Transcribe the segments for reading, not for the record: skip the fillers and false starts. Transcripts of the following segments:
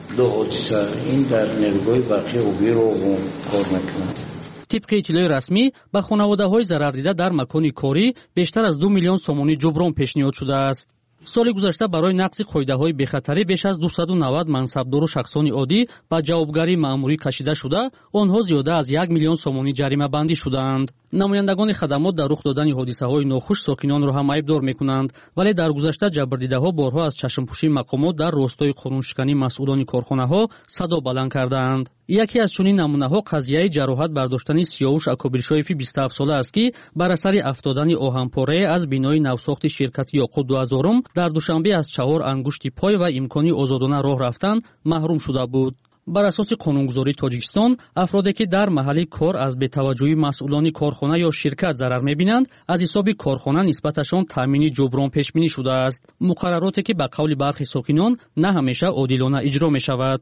دو حادثه این در نیروگاه برقی اوبی رو کار میکنند. طبق اطلاع رسمی به خانواده‌های ضرردیده در مکان کاری بیشتر از 2 میلیون سومونی جبران پیشنهاد شده است. соли гузашта барои нақси қоидаҳои бехатарӣ беш аз 290 мансабдору шахсони оддӣ ба ҷавобгарӣ маъмурӣ кашида шуда, онҳо зиёда аз 1 миллион сомонӣ ҷаримабандӣ шудаанд. намояндагони хадамот дар рух додани ҳодисаҳои нохуш сокинонро ҳам айбдор мекунанд, вале дар гузашта ҷабрдидаҳо борҳо аз чашмпӯшии мақомот дар ростои қонуншиканӣ масъулони корхонаҳо садо баланд кардаанд. яке аз чунин намунаҳо қазияи ҷароҳат бардоштани Сиёвуш Акобиршоеви 27 сола аст, ки бар асари афтодани оҳанпорае аз бинои навсохти ширкати Ёқут 2000 дар душанбе аз 4 ангушти пой ва имкони озодона роҳ рафтан маҳрум шуда буд. бар асоси қонунгузории Тоҷикистон, афроде ки дар маҳалли кор аз бетаваҷҷӯҳии масъулони корхона ё ширкат зарар мебинанд, аз ҳисоби корхона нисбаташон таъмини ҷуброн пешбинӣ шудааст. муқаррароте ки ба қавли бархи сокинон на ҳамеша одилона иҷро мешавад.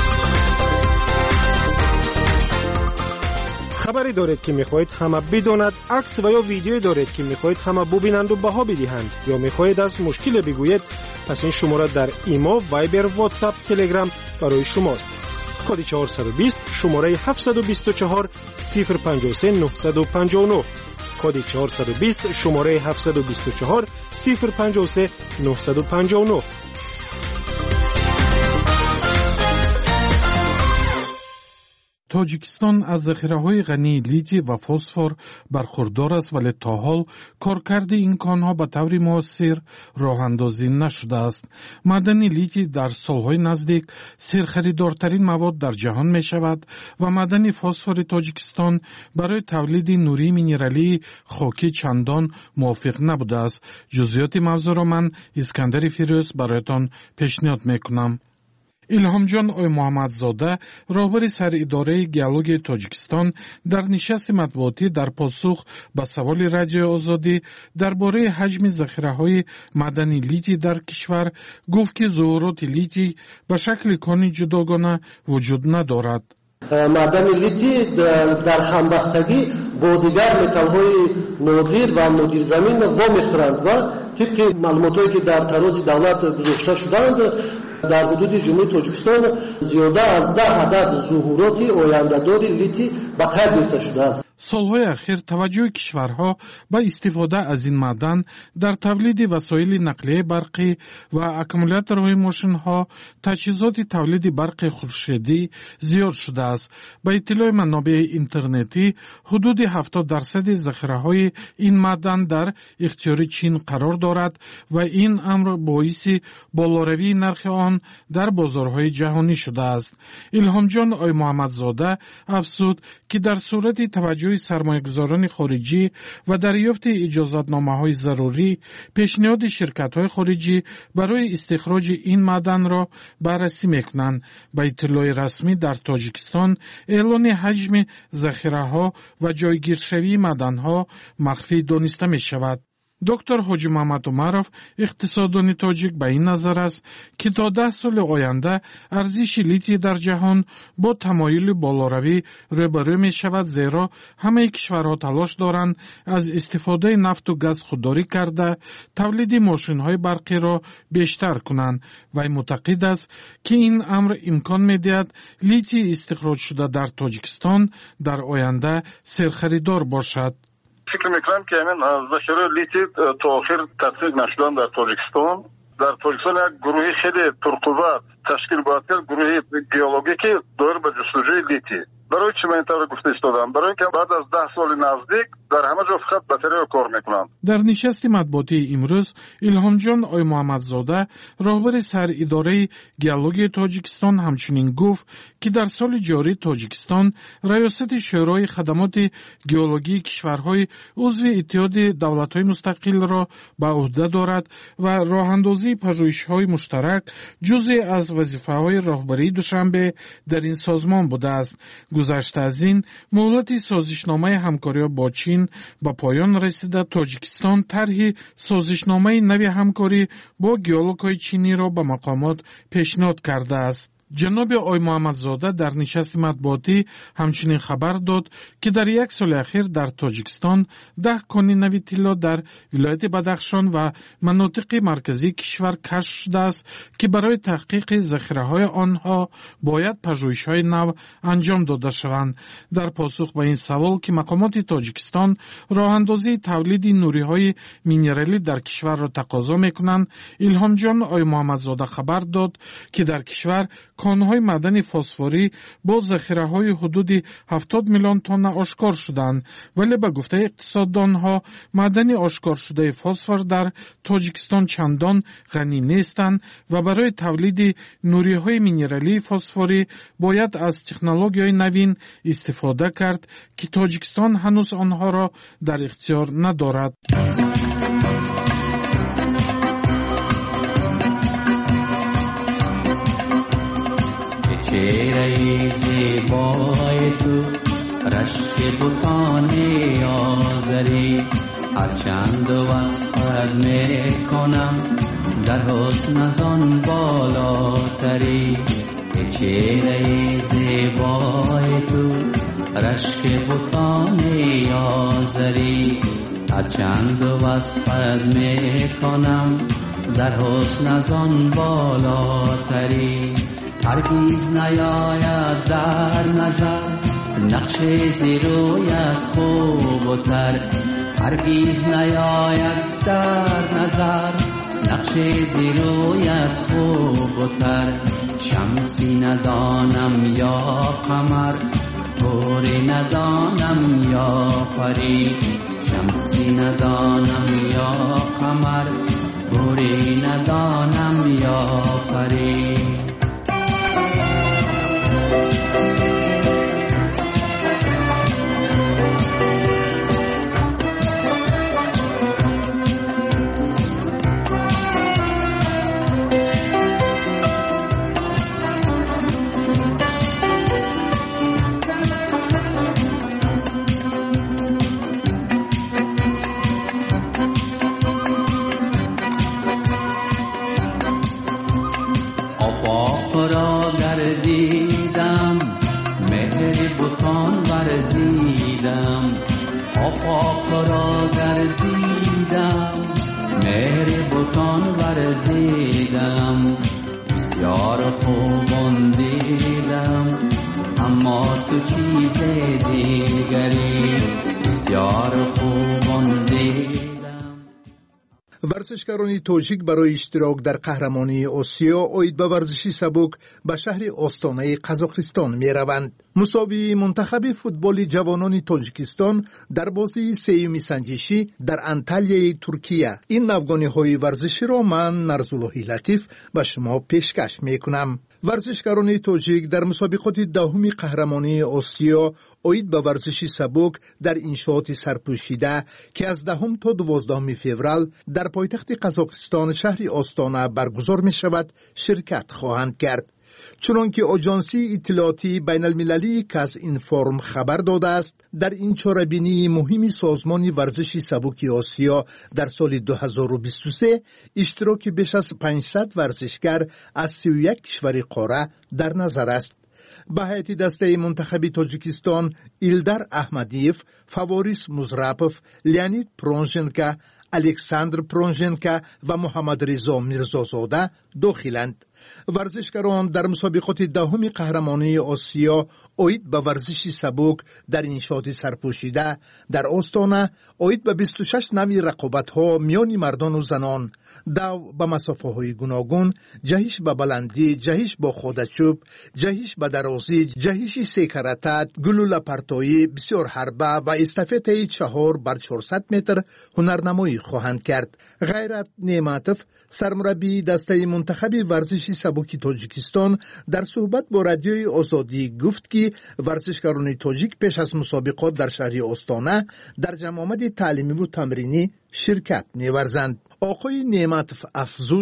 خبری دارید که میخواهید همه بداند، عکس و یا ویدیویی دارید که میخواهید همه ببینند و بها بدهند، یا میخواهید از مشکل بگویید، پس این شماره در ایما، وایبر، واتساپ، تلگرام برای شماست. کد 420 شماره 724 053 959. کد 420 شماره 724 053 959. тоҷикистон аз захираҳои ғании литий ва фосфор бархурдор аст, вале то ҳол коркарди ин конҳо ба таври муосир роҳандозӣ нашудааст. маъдани литий дар солҳои наздик серхаридортарин мавод дар ҷаҳон мешавад ва маъдани фосфори тоҷикистон барои тавлиди нурии минералии хокӣ чандон мувофиқ набудааст. ҷузъиёти мавзӯъро ман Искандари Фирӯз бароятон пешниҳод мекунам. илҳомҷон ой муҳаммадзода, роҳбари саridораи геологияи Тоҷикистон, дар нишасти матбуотӣ дар посух ба саволи радиои Озодӣ дар бораи ҳаҷми захираҳои маъдани литий дар кишвар гуфт, ки зуҳуроти литий ба шакли кони ҷудогона вуҷуд надорад. маъдани литий дар ҳамбастагӣ бо дигар металлҳои нодир ва нодирзамин вомехӯранд ва тибқи маълумотое ки дар тарози давлат гузошта шудаанд, дар ҳудуди ҷумҳурии Тоҷикистон зиёда аз 10 адад зуҳуроти ояндадори литий ба қайд гирифта шудааст. солҳои ахир таваҷҷӯҳи кишварҳо ба истифода аз ин маъдан дар тавлиди васоили нақлияи барқӣ ва аккумуляторҳои мошинҳо, таҷҳизоти тавлиди барқи хуршедӣ зиёд шудааст. ба иттилои манобеи интернетӣ, ҳудуди 70% захираҳои ин маъдан дар ихтиёри Чин қарор дорад ва ин амр боиси болоравии нархи он дар бозорҳои ҷаҳонӣ шудааст. илҳомҷон ой муҳаммадзода афзуд, ки дар сурати таваҷҷӯҳи сармоягузорони хориҷӣ ва дарёфти иҷозатномаҳои зарурӣ, пешниҳоди ширкатҳои хориҷӣ барои истихроҷи ин маъданро баррасӣ мекунанд. ба иттилои расмӣ дар Тоҷикистон эълони ҳаҷми захираҳо ва ҷойгиршавии маъданҳо махфӣ дониста мешавад. доктор ҳоҷӣ Муҳаммад Умаров, иқтисоддони тоҷик, ба ин назар аст, ки то 10 соли оянда арзиши литий дар ҷаҳон бо тамоюли болоравӣ рӯбарӯ мешавад, зеро ҳамаи кишварҳо талош доранд аз истифодаи нафту газ худдорӣ карда тавлиди мошинҳои барқиро бештар кунанд. вай муътақид аст, ки ин амр имкон медиҳад литий истихроҷшуда дар Тоҷикистон дар оянда серхаридор бошад. فکر میکنم که همین ذخیره لیتی تا آخر تطبیق نشدن در تاجیکستان یک گروهی خیلی پرقوت تشکیل باید کرد، گروهی گیولوژیکی دور به جستجوی لیتی. برای چی من این طور گفته ایستادم؟ برای اینکه بعد از 10 سال نزدیک در همه جا فقط باتری رو کار میکنند. در نشست مطبوعاتی امروز الهامجان آی محمدزاده، راهبر سراداره گیولوژی تاجیکستان، همچنین گفت که در سال جاری تاجیکستان ریاست شورای خدمات گیولوژی کشورهای عضو اتحاد دولت‌های مستقل را به عهده دارد و راهاندازی پژوهش‌های مشترک جزئی از وظیفه‌های راهبری دوشنبه در این سازمان بوده است. گذشته از این مهلت سازشنامه همکاری با چین به پایان رسیده، تاجیکستان طرح سازشنامه نوی همکاری با گیولوژهای چینی را به مقامات پیشنهاد کرده است. جناب آقای محمدزاده در نشست مطبوعاتی همچنین خبر داد که در یک سال اخیر در تاجیکستان 10 کانی نوی طلا در ولایت بدخشان و مناطق مرکزی کشور کشف شده است که برای تحقیق ذخیره‌های آنها باید پژوهش‌های نو انجام داده شوند. در پاسخ به این سوال که مقامات تاجیکستان راه‌اندازی تولید نوری‌های مینرالی در کشور را تقاضا می‌کنند، الهام جان آقای محمدزاده خبر داد که در کشور کانهای معدن فسفوری با ذخیره‌های حدود 70 میلیون تن آشکار شدند، ولی به گفته اقتصاددانها معدن آشکار شده فسفر در تاجیکستان چندان غنی نیستند و برای تولید نوری‌های مینرالی فسفوری باید از تکنولوژی‌های نوین استفاده کرد که تاجیکستان هنوز آنها را در اختیار ندارد. چهره زیبای تو رشک بوتان آزری هرچند وصفت میکنم در حسن از آن بالاتری. چهره زیبای تو رشک بوتان آزری هرچند وصفت میکنم در حسن از آن بالاتری. هرگیز نیاید در نظر نقش زیرویت خوب و تر، هرگیز نیاید در نظر نقش زیرویت خوب و تر. شمسی ندانم یا قمر، گوری ندانم یا پری. شمسی ندانم یا قمر، گوری ندانم یا پری. را گردیدم مهر بوتان ورزیدم، آفاق را گردیدم مهر بوتان ورزیدم. بسیار خوبان دیدم اما تو چیز دیگری، بسیار خوبان دیدم. ورزشکاران تاجیک برای اشتراک در قهرمانی آسیا اوید به ورزشی سبک به شهر آستانه قزاقستان می روند. مسابقه منتخب فوتبال جوانان تاجیکستان در بازی سیوم سنجشی در انتالیای ترکیه. این نوگانی‌های ورزشی را من نرزاللهی لطیف به شما پیشکش می کنم. ورزشکاران تاجیک در مسابقات دهم قهرمانی آسیا اوید به ورزشی سبک در انشاءات سرپوشیده که از 10 تا 12 فوریه در پایتخت قزاقستان شهر آستانه برگزار می شود شرکت خواهند کرد. چنانکه آژانسی اطلاعاتی بین المللی کاس اینفورم خبر داده است، در این چاره‌بینی مهمی سازمان ورزشی سبک آسیا در سال 2023 اشتراک بیش از 500 ورزشکار از 31 کشور قاره در نظر است. به هیئت دسته منتخب تاجیکستان ایلدار احمدیف، فواریس مزرپوف، لیانید پرونژنکا، الکساندر پرونژنکا و محمد رضا میرزازاده داخلند. ورزشکاران در مسابقات دهم قهرمانی آسیا اوید به ورزشی سبک در انشاءات سرپوشیده در آستانه اوید به 26 نوع رقابت‌ها میان مردان و زنان، دو به مسافه‌های گوناگون، جهش به بلندی، جهش با خودچوب، جهش به درازی، جهش سیکراتت، گلوله پرتایی، بسیار حربه و استافette 4 بر 400 متر هنرنمایی خواهند کرد. غیرت نعمتوف، سرمربی دسته منتخب ورزشی سبک تاجیکستان، در صحبت با رادیوی آزادی گفت که ورزشکاران تاجیک پیش از مسابقات در شهر آستانه در جمع تعلیمی و تمرینی شرکت می‌ورزند. آقای نعمتوف افزود: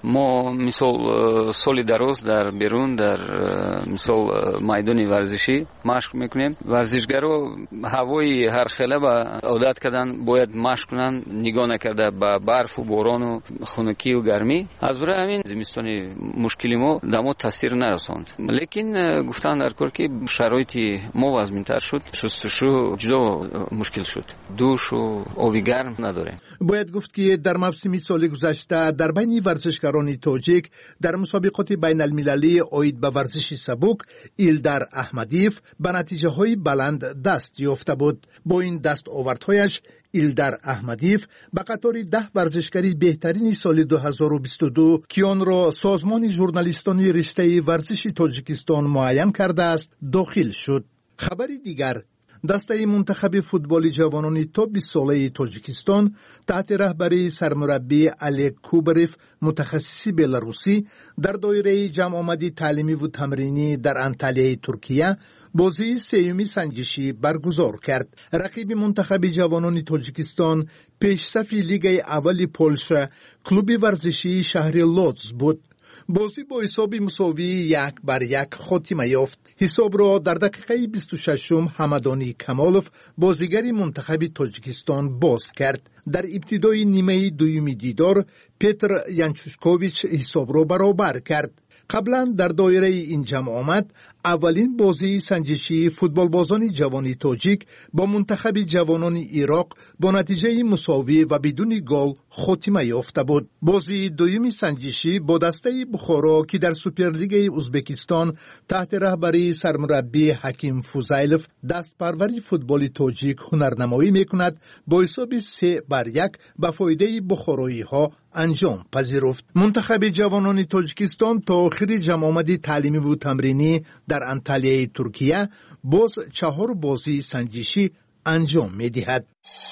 ما مثال سال دراز در بیرون در مثال میدان ورزشی مشق میکنیم. ورزشگرا هوای هر خله با عادت کردن باید مشق کنن، نگاه نکرده به برف و باران و خنکی و گرمی. از برای همین زمستانی مشکلی ما دما تاثیر نرساند. لیکن گفتن در کار که شرایط ما وزمین‌تر شد، شستشو جدا مشکل شد، دوش و آبی گرم نداره. باید گفت که در موسم سال گذشته در بین ورزشکاران تاجیک در مسابقات بین المللی اید به ورزش سبک ایلدار احمدیف به نتیجه های بلند دست یافته بود. با این دست آوردهایش ایلدار احمدیف به قطار 10 ورزشکاری بهترین سال 2022 که آن را سازمان ژورنالیستان رشته ورزش تاجیکستان معین کرده است داخل شد. خبری دیگر، دسته منتخب فوتبال جوانان تا 20 ساله تاجیکستان تحت رهبری سرمربی علی کوبریف متخصص بلاروسی در دایره جمع آمدی تعلیمی و تمرینی در انطالیای ترکیه بازی سیومی سنجشی برگزار کرد. رقیب منتخب جوانان تاجیکستان پیشصف لیگ اول پولشا کلوب ورزشی شهر لودز بود. بازی با حساب مساوی 1-1 خاتمه یافت. حساب را در دقیقه 26 حمدانی کمالوف بازیگر منتخب تاجیکستان باز کرد. در ابتدای نیمه دوم دیدار پتر ینچوشکوویچ حساب را برابر کرد. قبلا در دایره این جمع آمد اولین بازی سنجشی فوتبال بازان جوانی تاجیک با منتخب جوانان عراق با نتیجه مساوی و بدون گل خاتمه یافته بود. بازی دوم سنجشی با دسته بخارا که در سوپرلیگ ازبکستان تحت رهبری سرمربی حکیم فوزایلوف دست پروری فوتبال تاجیک هنرنمایی میکند با حساب 3-1 به فایده بخارایی ها انجام پذیرفت. منتخب جوانان تاجیکستان تا آخر جمع آمدی تعلیمی و تمرینی در انطالیای ترکیه باز 4 بازی سنجشی انجام می‌دهد.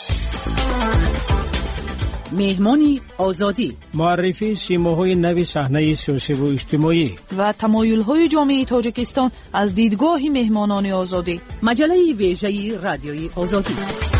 مهمانی آزادی، معرفی سیماهای نو صحنه سیاسی و اجتماعی و تمایل‌های جامعه تاجیکستان از دیدگاه مهمانان آزادی. مجله ویژه رادیوی آزادی.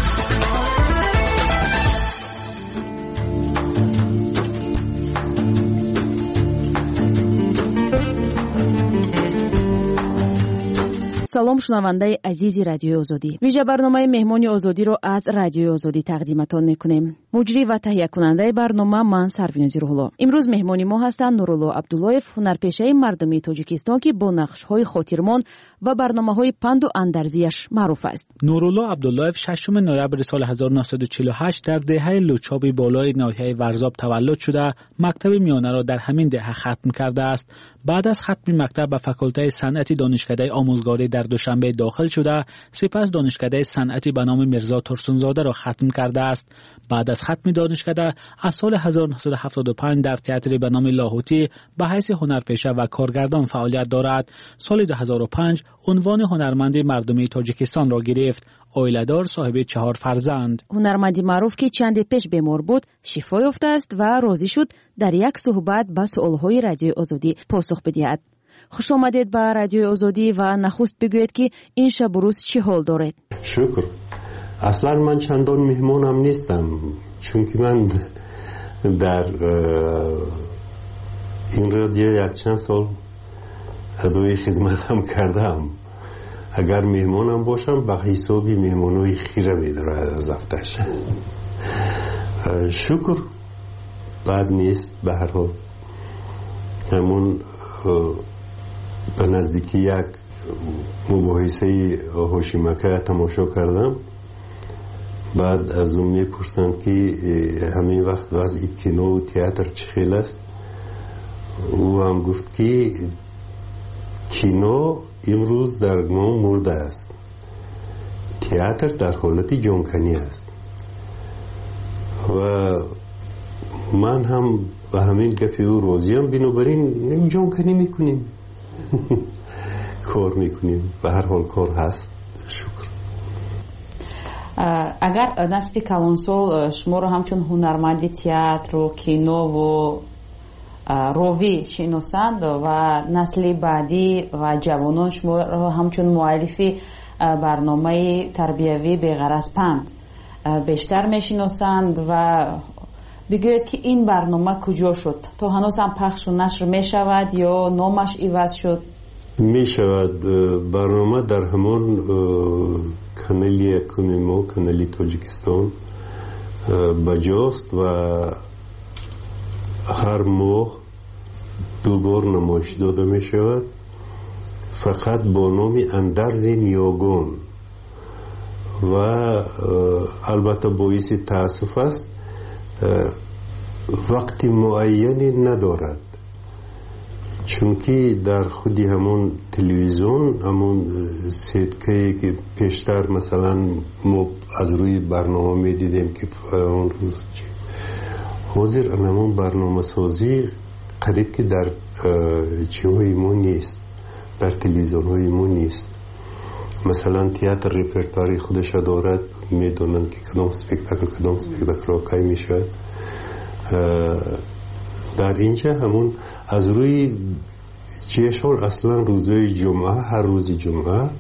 салом шунавандаи азизи радиои озодӣ. вижа барномаи меҳмони озодиро аз радиои озодӣ тақдиматон мекунем. муҷрӣ ва таҳиякунандаи барнома ман сарвинози рӯҳулло. имрӯз меҳмони мо ҳастанд нурулло абдуллоев, ҳунарпешаи мардумии тоҷикистон ки бо нақшҳои хотирмон ва барномаҳои панду андарзияш маъруф аст. нурулло абдуллоев 6 ноябри соли 1948 дар деҳаи лучоби болои ноҳияи варзоб таваллуд шуда мактаби миёнаро дар ҳамин деҳа хатм кардааст. баъд аз хатми мактаб ба факултаи санъати донишкадаи омӯзгорӣ дар душанбе дохил шуда сипас донишкадаи санъати ба номи мирзо турсунзодаро хатм кардааст. баъд аз хатми донишкада аз соли 1975 дар театри ба номи лоҳутӣ ба ҳайси ҳунарпеша ва коргардон фаъолият дорад. соли 2005 унвони ҳунарманди мардумии тоҷикистонро гирифт. оиладор, соҳиби 4 фарзанд. ҳунарманди маъруф ки чанде пеш бемор буд шифо ёфтааст ва розӣ шуд дар як суҳбат ба суолҳои радиои озодӣ посух бидиҳад. хуш омадед ба радиои озодӣ ва нахуст бигӯед ки ин шабу рӯз чӣ ҳол доред? шукр. аслан ман чандон меҳмонам нестам, чунки ман дар ин радио якчанд сол адои хизматам кардам. агар меҳмонам бошам ба ҳисоби меҳмонои хира медорад аз афташ. шукр, бад нест. ба ҳар ҳол ҳамон ба наздики як мубоҳисаи ҳошимака тамошо кардам. баъд аз он мепурсанд ки ҳамин вақт вазъи кинову театр чӣ хел аст. ӯ ҳам гуфт ки кино имрӯз дар ном мурда аст, театр дар ҳолати ҷонканӣ аст. ва ман ҳам ба ҳамин гапи ӯ розиам. бинобар ин ҷонканӣ мекунем, кор мекунем. ба ҳар ҳол кор ҳаст. шукр. агар насли калонсол шуморо ҳамчун ҳунарманди театру кинову ровӣ шиносанд ва насли баъдӣ ва ҷавонон шуморо ҳамчун муаллифи барномаи тарбиявӣ беғараз панд бештар мешиносанд ва بگوید که این برنامه کجا شد؟ تا هنوز هم پخش و نشر می شود یا نامش عوض شد؟ می شود. برنامه در همان کانال یکم ما، کانال تاجیکستان بجاست و هر ماه 2 بار نمایش داده می شود، فقط با نام اندرز نیاگان. و البته باعث تاسف است وقت معینی ندارد، چونکه در خودی همون تلویزیون، همون سیدکه که پیشتر مثلا ما از روی برنامه می دیدیم که اون روز حاضر همون برنامه سازی قریب که در چیهای ما نیست، در تلویزیون های ما نیست. مثلا تئاتر ریپرتواری خودش دارد، میدونند که کدام اسپکتاکل کی می شود. در اینجا همون از روی جشن اصلا روزهای جمعه، هر روز جمعه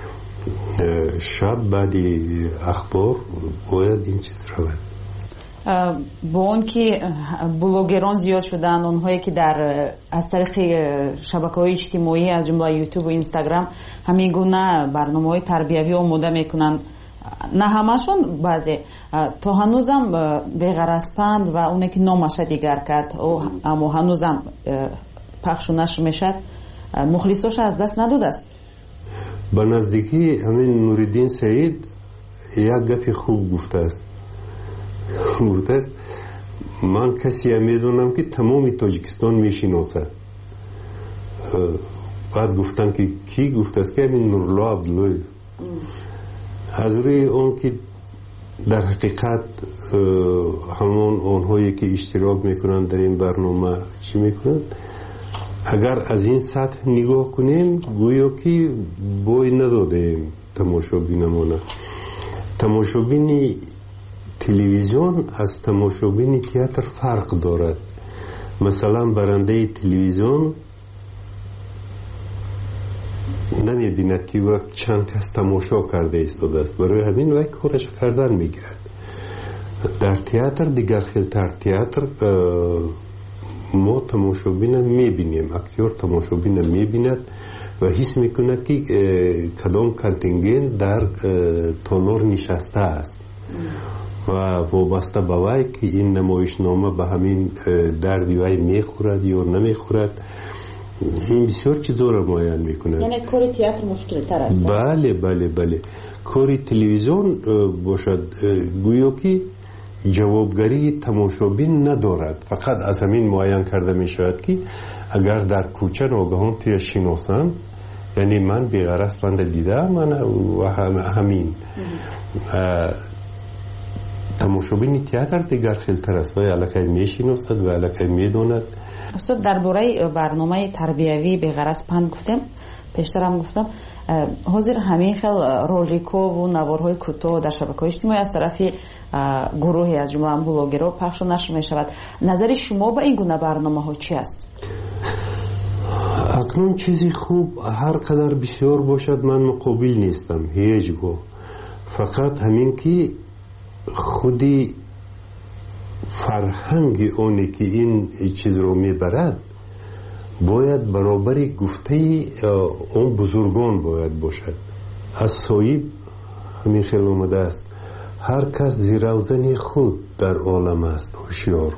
شب بعد اخبار باید این چیز رود. با اون که بلوگران زیاد شدن، اونهایی که در از طریق شبکه‌های اجتماعی از جمله یوتیوب و اینستاگرام همین گونه برنامه‌های تربیوی آماده میکنن، نه همشون، بعضی تا هنوزم بغرض‌پند و اونی که نامش دیگر کرد اما هنوزم پخش و نشر میشد، مخلصاش از دست نداده است. به نزدیکی همین نوردین سعید یک گپی خوب گفته است. من کسی میدونم که تمام تاجیکستان میشناسد. بعد گفتن که کی گفته است؟ که همین نورالله عبدالله. از روی اون که در حقیقت همون اونهایی که اشتراک میکنن در این برنامه چی میکنن، اگر از این سطح نگاه کنیم گویا که بوی ندادیم تماشابینمونه. تماشابینی تلویزیون از تماشابین تئاتر فرق دارد. مثلا برنده تلویزیون نمی بیند که وقت چند کس تماشا کرده ایستاده است، برای همین وقت کارش کردن میگیرد. در تئاتر دیگر خیلتر تئاتر ما تماشابین میبینیم، اکتور تماشابین میبیند و حس میکند که کدام کانتینگنت در تالار نشسته است و وابسته به وی که این نمایشنامه به همین دردی وی میخورد یا نمیخورد. این بسیار چیزا را معین میکند. یعنی کار تئاتر مشکل تر است. بله. کار تلویزیون باشد گویا که جوابگری تماشابین ندارد، فقط از همین معین کرده میشود که اگر در کوچه ناگهان توی شناسن، یعنی من بی‌غرض بنده دیدم من و همین تماشابین تئاتر دیگر خیلتر است و الکی میشناسد و الکی میداند. استاد درباره برنامه تربیوی بی‌غرض پند گفتم، پیشتر هم گفتم حاضر همین خیل رولیکو و نوارهای کوتاه در شبکه‌های اجتماعی از طرف گروهی از جمله بلاگرها پخش و نشر می شود. نظر شما با این گونه برنامه‌ها چی است؟ اکنون چیزی خوب هر قدر بسیار باشد من مقابل نیستم هیچگاه، فقط همین که خودی فرهنگ اونی که این چیز رو میبرد باید برابر گفته اون بزرگان باید باشد. از صاحب همین خیلی اومده است هر کس زیروزن خود در عالم است هوشیار،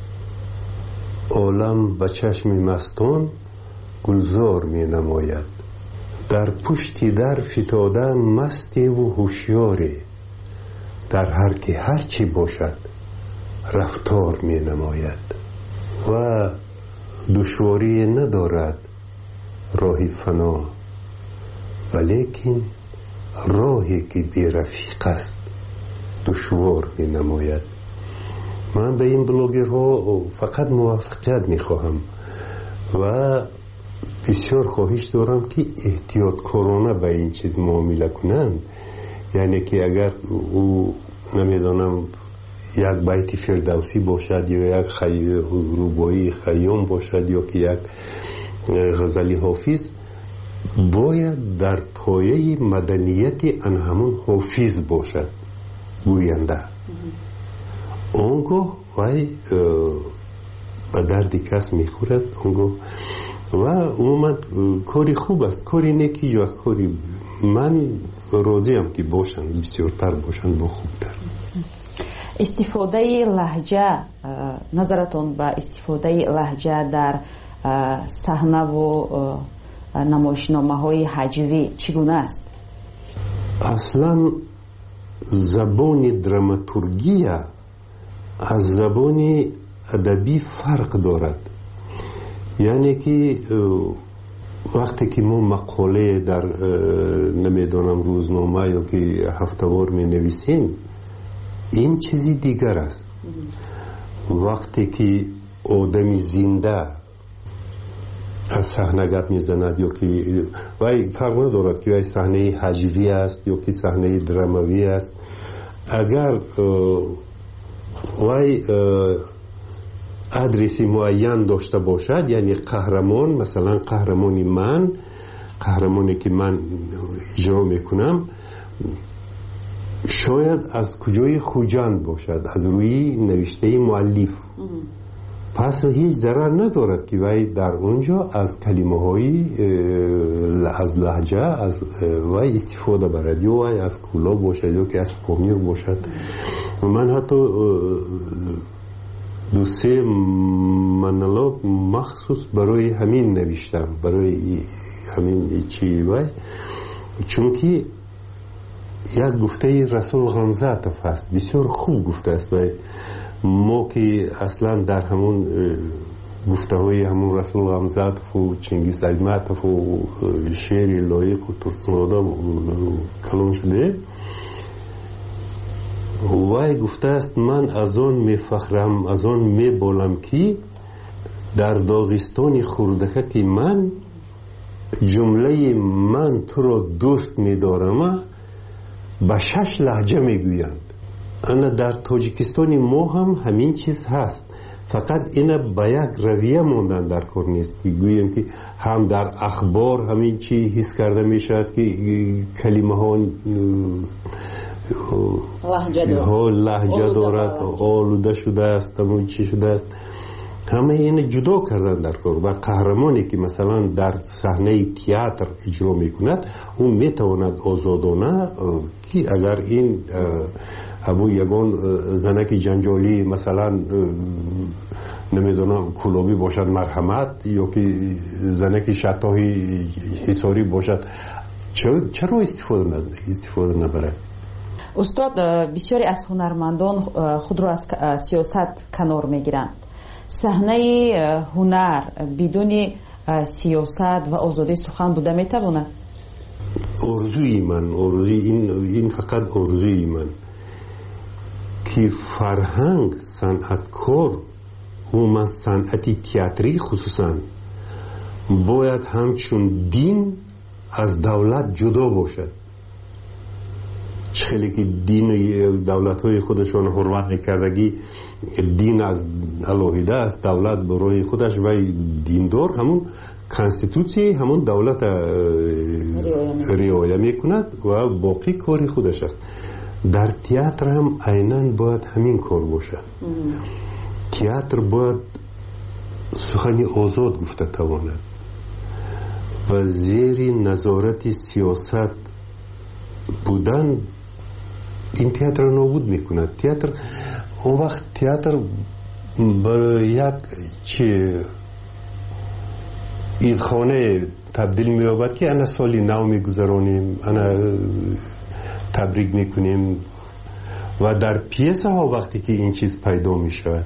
عالم به چشم مستان گلزار می نماید، در پشتی در فتاده مستی و هوشیاری، در هر که هر چی باشد رفتار می نماید و دشواری ندارد راه فنا، ولیکن راهی که بی رفیق است دشوار می نماید. من به این بلاگرها فقط موفقیت می خواهم و بسیار خواهش دارم که احتیاط کارانه به این چیز معامله کنند. یعنی که اگر او نمیدانم یک بیت فردوسی باشد یا یک روبایی خیام باشد یا که یک غزلی حافظ، باید در پایه مدنیت آن همون حافظ باشد گوینده. آنگاه وای به درد کس میخورد اونگو و عموما کاری خوب است، کاری نیکی و کاری من راضیم که باشن، بسیارتر باشن با خوبتر. استفاده لهجه، نظرتون به استفاده لهجه در صحنه و نمایشنامه های هجوی چگونه است؟ اصلا زبان دراماتورگی از زبان ادبی فرق دارد. یعنی که وقتی که ما مقاله در نمیدونم روزنامه یا که هفتهوار می نویسیم این چیزی دیگر است. وقتی که آدمی زنده از صحنه گپ میزند یا که وای فرق ندارد که وای صحنه هجوی است یا که صحنه دراموی است، اگر وای ادرسی معین داشته باشد، یعنی قهرمان، مثلا قهرمانی که من اجرا میکنم شاید از کجای خوجند باشد، از روی نوشته مؤلف، پس هیچ ضرر ندارد که وای در اونجا از کلمه های از لهجه از وای استفاده برد، یا وای از کولا باشد یا که از پامیر باشد. من حتی 2-3 مونولوگ مخصوص برای همین نوشتم، برای همین چی وای، چون که یک گفته رسول غمزاتف است، بسیار خوب گفته است. وای ما که اصلا در همون گفته های همون رسول غمزاتف و چنگیز ایتماتف و شعر لایق و ترسناده کلام شده، وای گفته است من از آن میفخرم، از آن میبالم که در داغستان خوردکه که من جمله من تو را دوست میدارم به 6 لهجه میگویند. انا در تاجیکستان ما هم همین چیز هست، فقط اینا به یک رویه موندن در کار نیست که گوییم که هم در اخبار همین چی حس کرده میشد که کلمه ها لهجه دارد، آلوده شده است، همون چی شده است، همه این جدا کردن در کار. و قهرمانی که مثلا در صحنه تئاتر اجرا میکند اون میتواند آزادانه که اگر این همون یگان زنک جنجالی مثلا نمیدونم کلابی باشد مرحمت، یا که زنک شتاهی حساری باشد، چرا استفاده نبرد؟ استاد، بسیاری از هنرمندان خود را از سیاست کنار میگیرند. صحنه هنر بدون سیاست و آزادی سخن بوده میتواند؟ آرزوی من، این فقط آرزوی من که فرهنگ، صنعتکار و من صنعتی تئاتری خصوصا باید همچون دین از دولت جدا باشد. خیلی که دین دولت های خودشان حرمت نکردگی، دین از علاهیده است، دولت برای خودش و دیندار همون کانستیتوسی همون دولت رعایت میکند و باقی کاری خودش است. در تئاتر هم عیناً باید همین کار باشد. تئاتر باید سخنی آزاد گفته تواند و زیر نظارت سیاست بودن این تئاتر نابود میکند. تئاتر اون وقت تئاتر برای یک عیدخانه تبدیل می‌یابد که انا سالی نو میگذرانیم، انا تبریک میکنیم. و در پیسه ها وقتی که این چیز پیدا میشود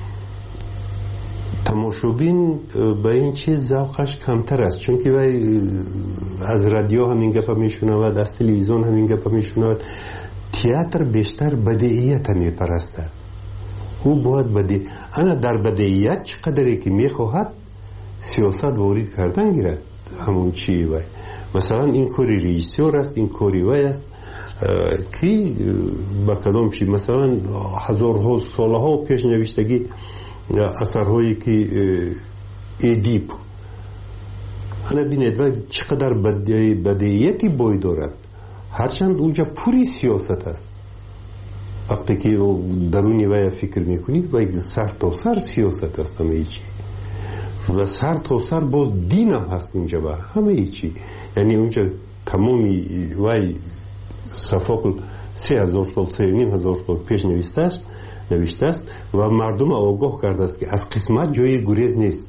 تماشابین به این چیز ذوقش کمتر است، چون که از رادیو همین گپ میشنود، از تلویزیون همین گپ میشنود. تئاتر بیشتر بدیهیت میپرستد. او باید بدیهی، انا در بدیهیت چقدری که میخواهد سیاست وارد کردن گیرد. همون چی وای مثلا این کاری ریژیسور است، این کاری وای است که با کدام چی مثلا هزارها سالها پیش نوشتگی اثرهایی که ادیپ انا بینید و چقدر بدیهیتی بای دارد، هرچند اونجا پوری سیاست است. وقتی که درونی وای فکر میکنی وای سر تا سر سیاست است همه چی و سر تا سر باز دین هم هست اونجا با همه چی. یعنی اونجا تمامی وای صفاق 3000 سال 3500 سال پیش نوشته است و مردم آگاه کرده است که از قسمت جای گریز نیست.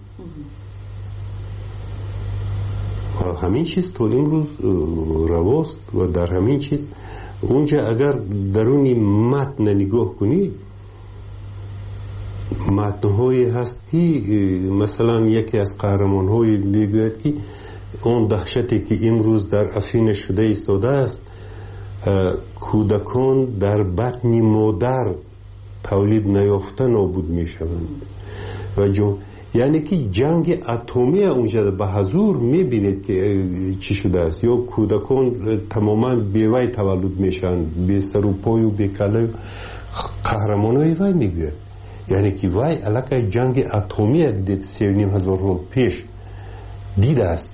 همین چیز تو امروز رواست و در همین چیز اونجا اگر درونی متن نگاه کنی متن‌هایی هست که مثلا یکی از قهرمان‌های میگوید که اون دهشتی که امروز در افین شده ایستاده است کودکان در بطن مادر تولید نیافته نابود میشوند و یعنی که جنگ اتمی اونجا به حضور میبینید که چی شده است یا کودکان تماما بیوی تولد میشن بی سر و پای و بی کله قهرمانای وای میگه یعنی که وای علاقه جنگ اتمی دید 3500 سال پیش دیده است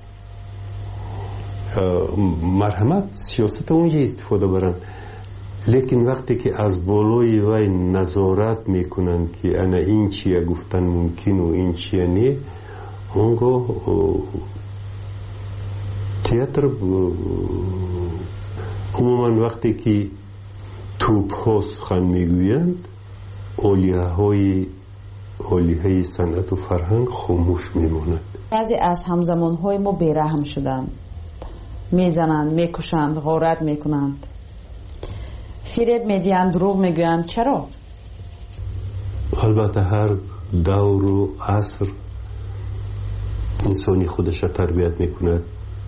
مرحمت سیاست اونجا استفاده برن لیکن وقتی که از بالای وای نظارت میکنند که انا این چیه گفتن ممکن و این چیه نه اونگاه تئاتر عموما وقتی که توپ ها سخن میگویند اولیه صنعت و فرهنگ خاموش میماند. بعضی از همزمان های ما بیرحم شدند میزنند میکشند غارت میکنند فریب میدیند دروغ میگویند چرا؟ البته هر دور و عصر انسانی خودش تربیت میکند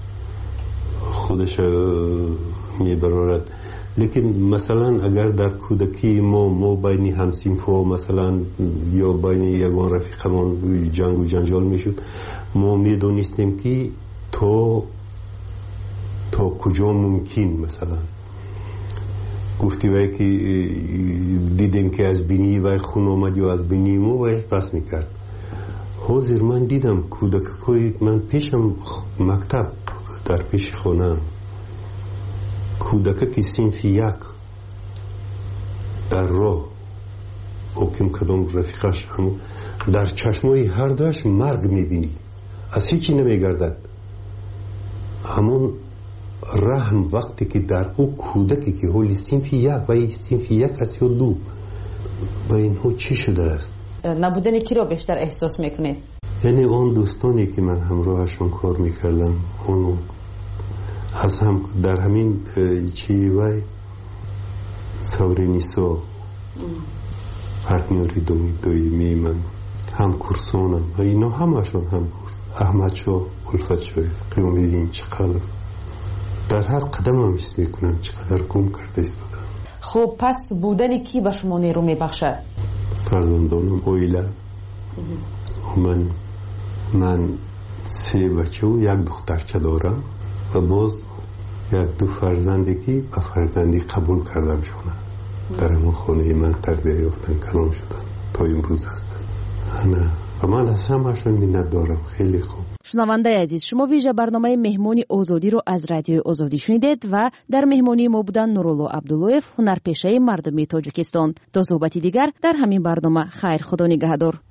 خودش میبرارد لیکن مثلا اگر در کودکی ما بین همسینفا مثلا یا بین یگان رفیقمان جنگ و جنجال میشد ما میدونستیم که تا کجا ممکن مثلا گفتی وای که دیدیم که از بینی وای خون آمد یا از بینی مو وای پس میکرد حاضر من دیدم کودکای من پیشم مکتب در پیش خونم کودک که صنف یک در راه اوکم کدام رفیقش هم در چشمای هر دوش مرگ میبینی از هیچی نمیگردد همون رحم وقتی که در او کودکی که حالی صنف یک و صنف یک است یا دو و اینها چی شده است نبودن کی رو بیشتر احساس میکنید؟ یعنی اون دوستانی که من همراهشون کار میکردم اونو از هم در همین چی وای سورینیسو پارتنری دویمی من هم کورسونم و اینا همشون هم کورس احمد شو الفت شوی قیمومیدین چقدر در هر قدم هم حس میکنم چقدر گم کرده ایستادم. خب پس بودن کی به شما نیرو میبخشد؟ فرزندانم اویلا من 3 بچه و 1 دخترچه دارم و باز 1-2 فرزندی که به فرزندی قبول کردم شونه در همون خانه من تربیه یافتن کلام شدن تا امروز هستن و من از همشون منت دارم. خیلی خوب. شنونده عزیز شما ویژه برنامه مهمانی آزادی رو از رادیو آزادی شنیدید و در مهمانی ما بودن نورالله عبداللویف هنرپیشه مردمی تاجیکستان. تا صحبتی دیگر در همین برنامه خیر خدا نگهدار.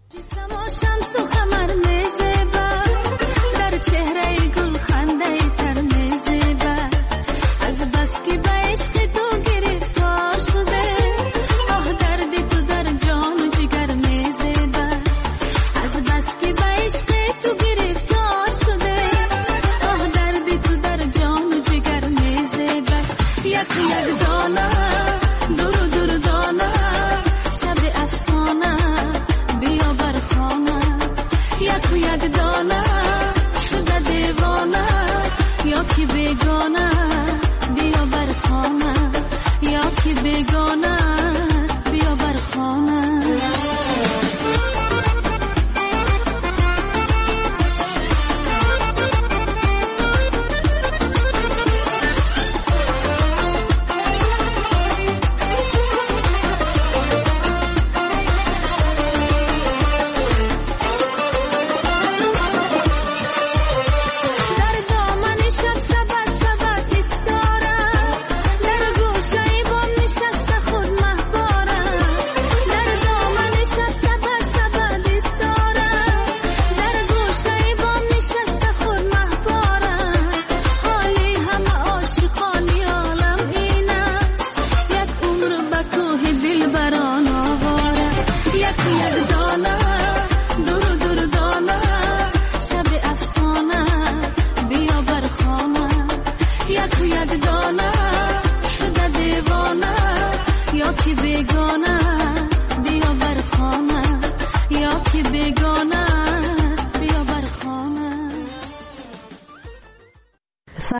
در گوشه بام نشسته خود مهبارم یگدانه شده دیوانه یا که بیگانه بیا بر خانه یا که بیگانه